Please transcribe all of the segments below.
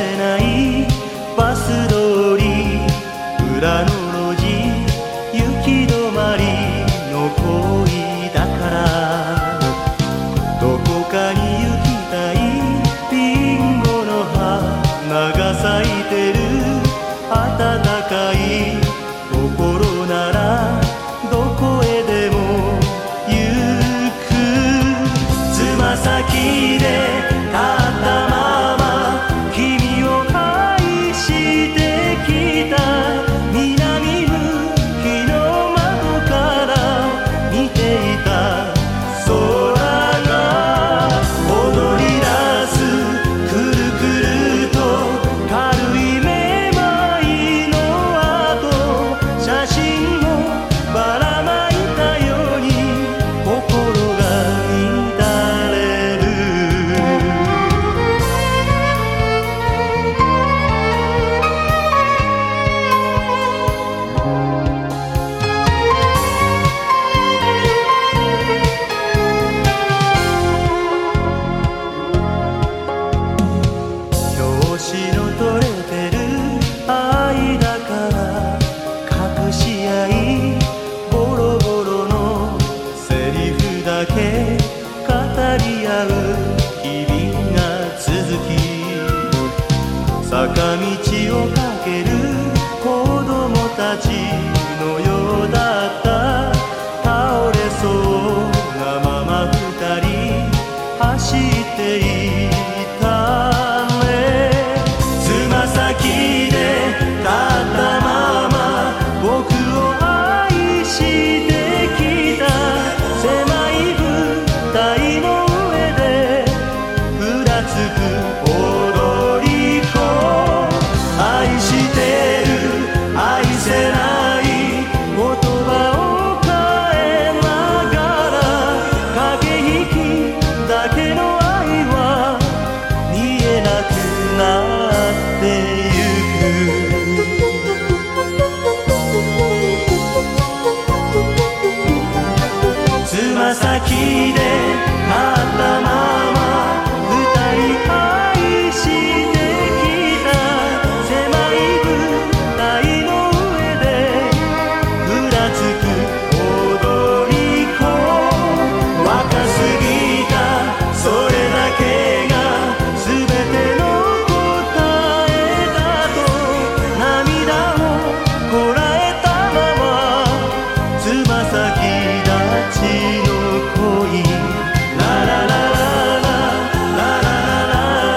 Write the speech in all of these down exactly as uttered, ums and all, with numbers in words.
れないバス通り裏の路地行き止まりの恋だからどこかに行きたいリンゴの花が咲いてる暖かい心ならどこへでも行くつま先で立ったまま君を愛してきた南向きの窓から見ていた空が踊り出すくるくると軽いめまいの後写真をばらまいたように心が乱れる表紙の取れてる愛だから隠し合いボロボロのセリフだけ語り合う日々が続き坂道を駆ける子供たちのようだった倒れそうなまま二人走っていたねつま先で立ったまま僕を愛してきた狭い舞台の上でふらつく踊り子愛してる愛せない言葉を変えながら駆け引きだけの愛は見えなくなってゆくつま先で立ったまま二人愛してきた狭い舞台の上でふらつく踊り子若すぎたそれだけが全ての答えだと涙をこらえたままつま先立ちの恋ララララララララ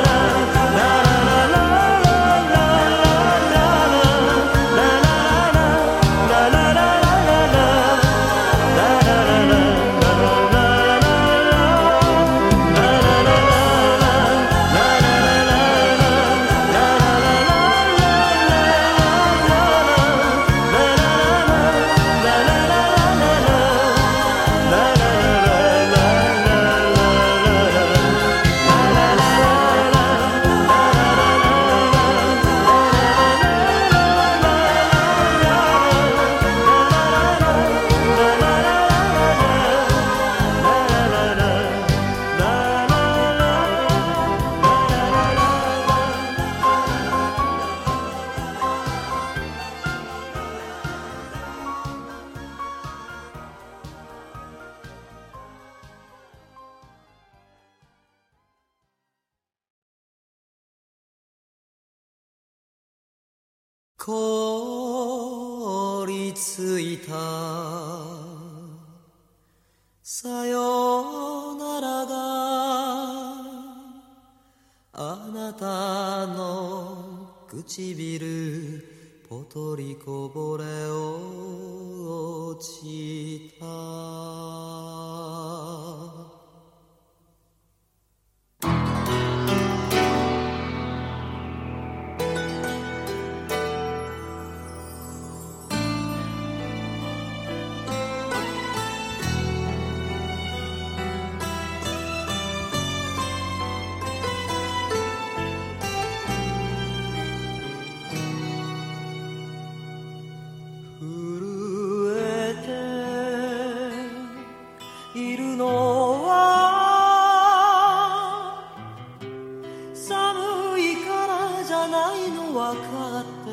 凍りついたさよならがあなたの唇ぽとりこぼれ落ちたゃないの分かって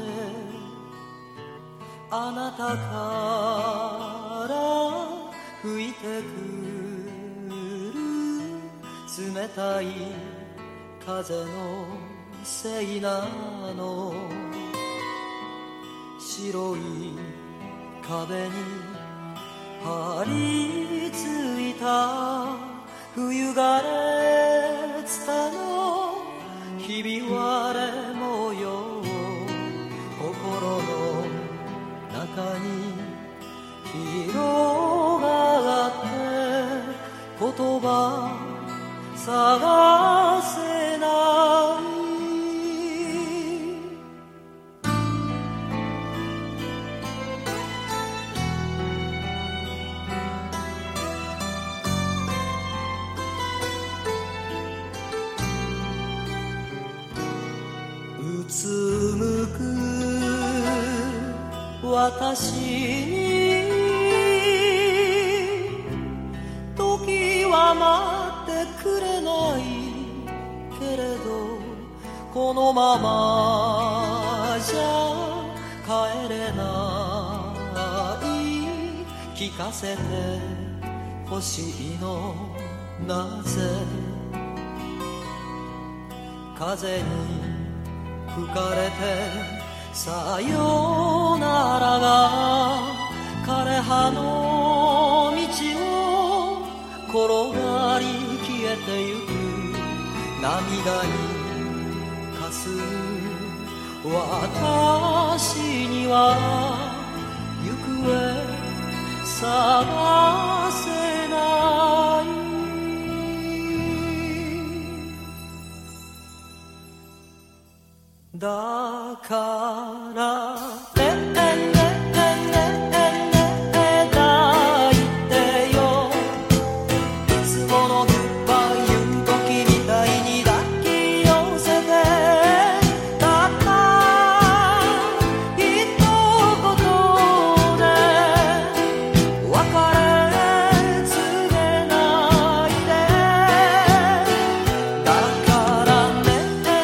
あなたから吹いてくる冷たい風のせいなの白い壁に張り付いた冬枯れツタのひび割れ模様心の中に広がって言葉探せないうつむく私に時は待ってくれないけれどこのままじゃ帰れない聞かせてほしいのなぜ風に吹かれてさよならが枯葉の道を転がり消えてゆく涙にかすむ私には行方探せないだからねねねねね抱いてよいつものグッバイ言う時みたいに抱き寄せてたった一言で別れ告げないでだからね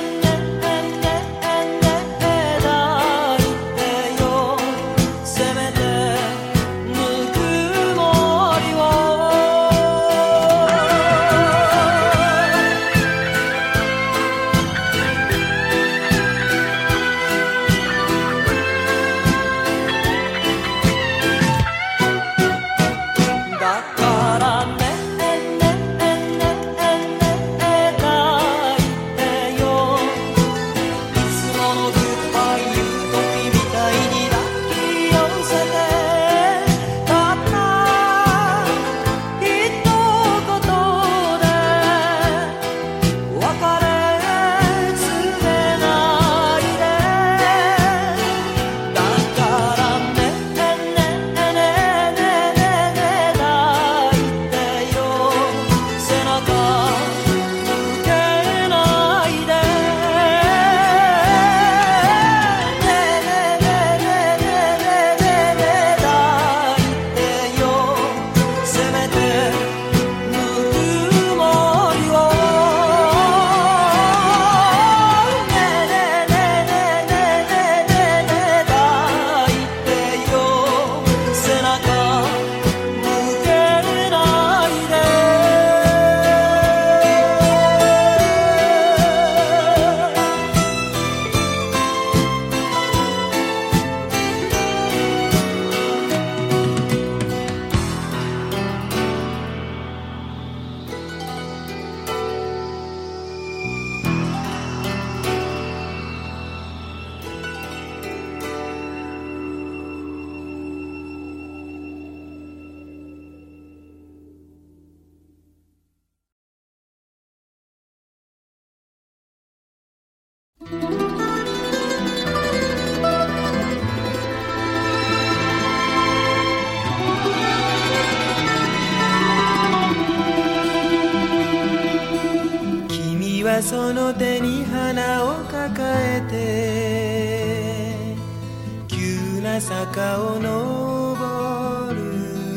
君はその手に花を抱えて急な坂を登る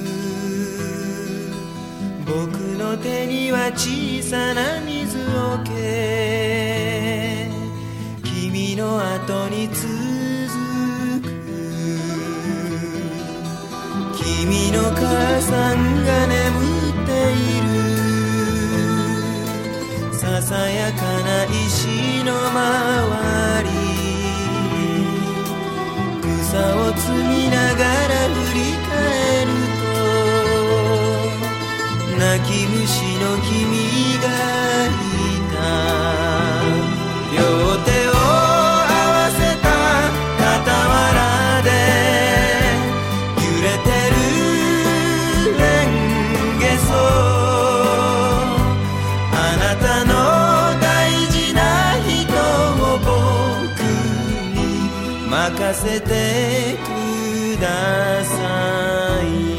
僕の手には小さな水桶君君の後に続く君の母さんが眠っているささやかな石の周り草を摘みながら振り返ると泣き虫の君がいた両手を合わせた傍らで揺れてるレンゲソあなたの大事な人を僕に任せてください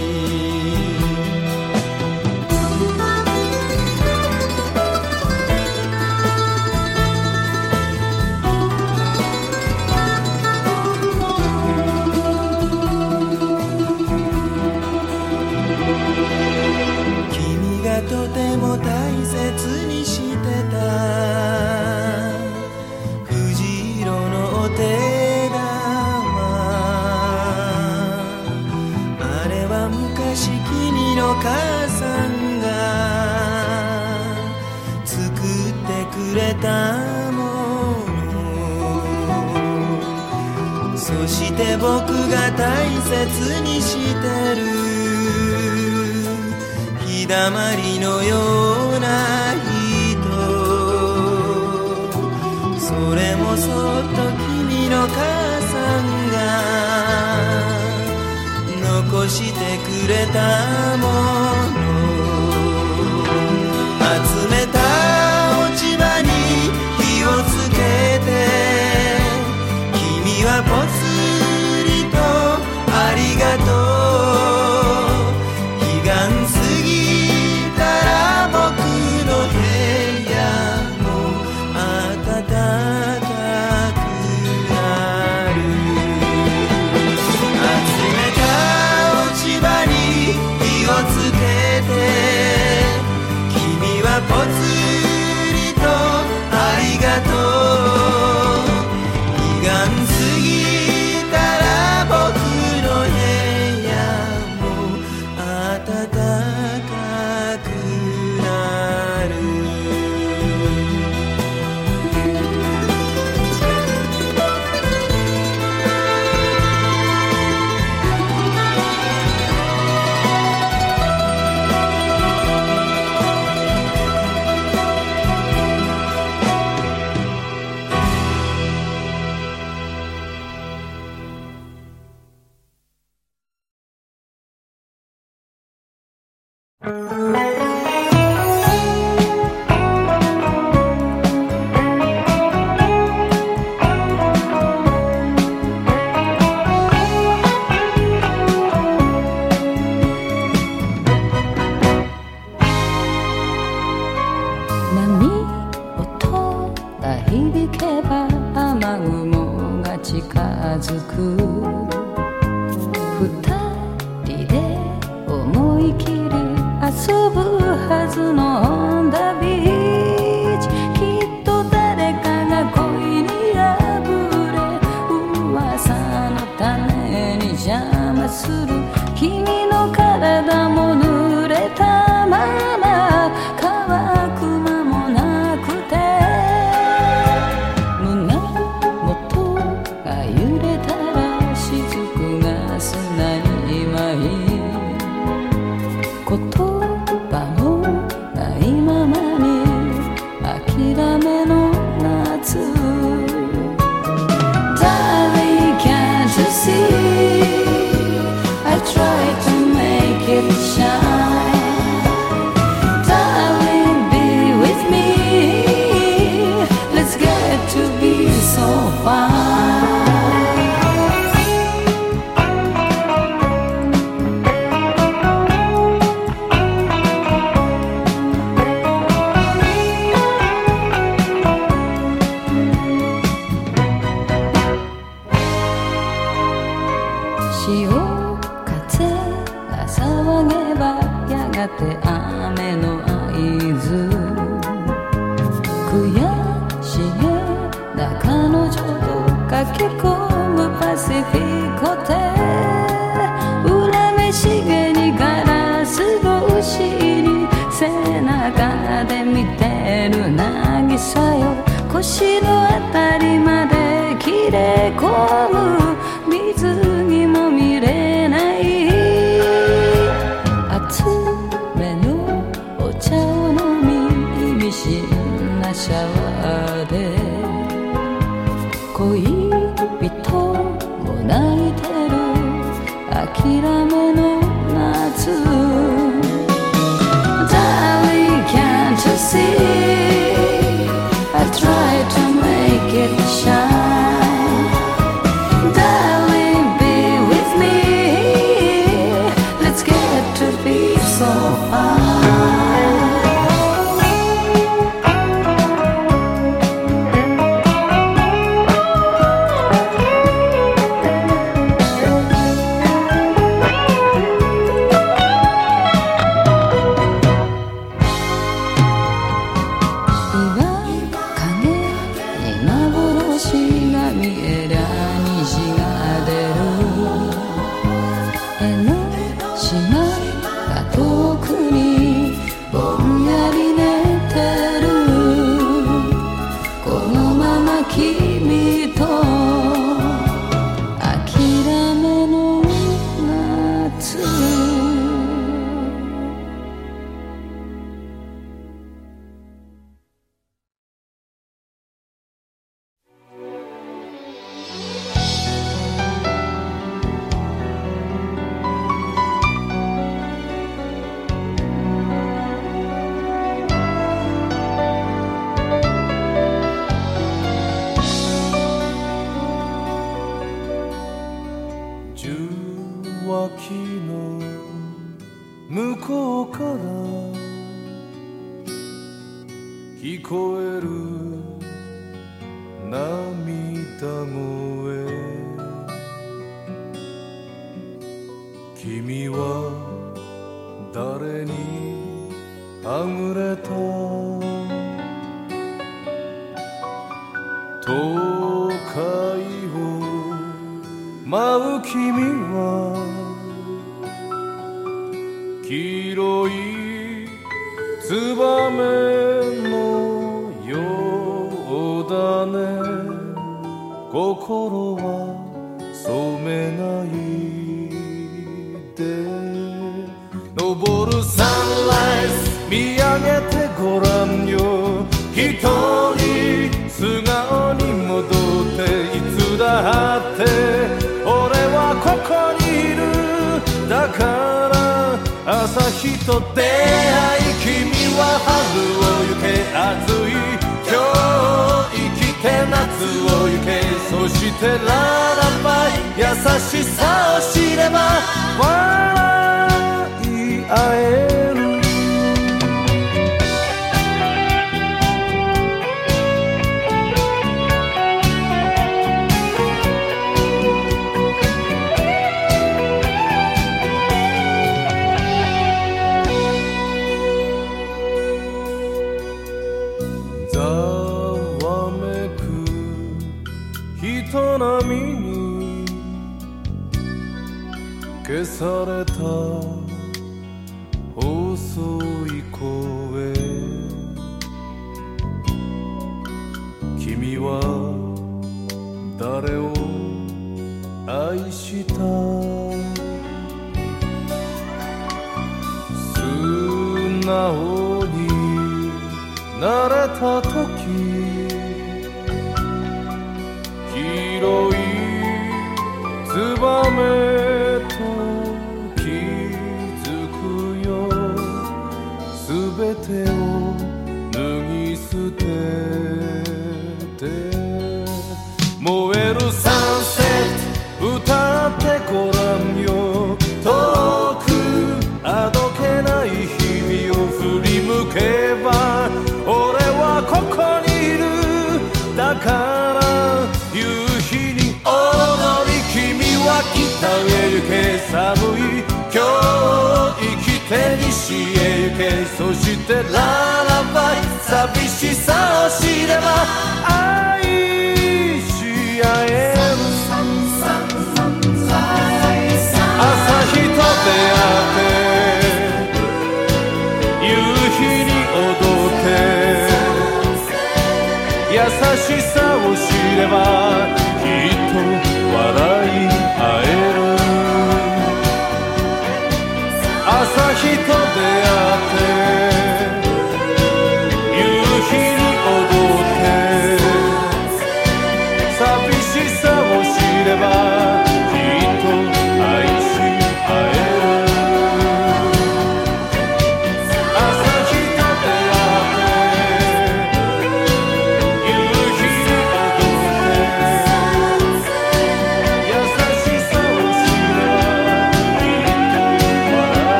とても大切にしてた藤色のお手玉あれは昔君の母さんが作ってくれたものそして僕が大切にしてる日だまりのような人それもそっと君の母さんが残してくれたもの集めた落ち葉に火をつけて君はぽつりとありがとう彼岸過ぎぽつりとありがとう彼岸過ぎたら僕の部屋も暖かくなる悔しげな彼女ど駆け込むパシフィコで恨めしげにガラス越しに背中で見てる渚よ腰のあたりまで切れ込む水にも見れない熱めのお茶を飲み意味深なシャワーで恋人も泣いてる諦めの夏 Darling can't you see I try to make it shine Darling be with me Let's get to be so fine しさを知れば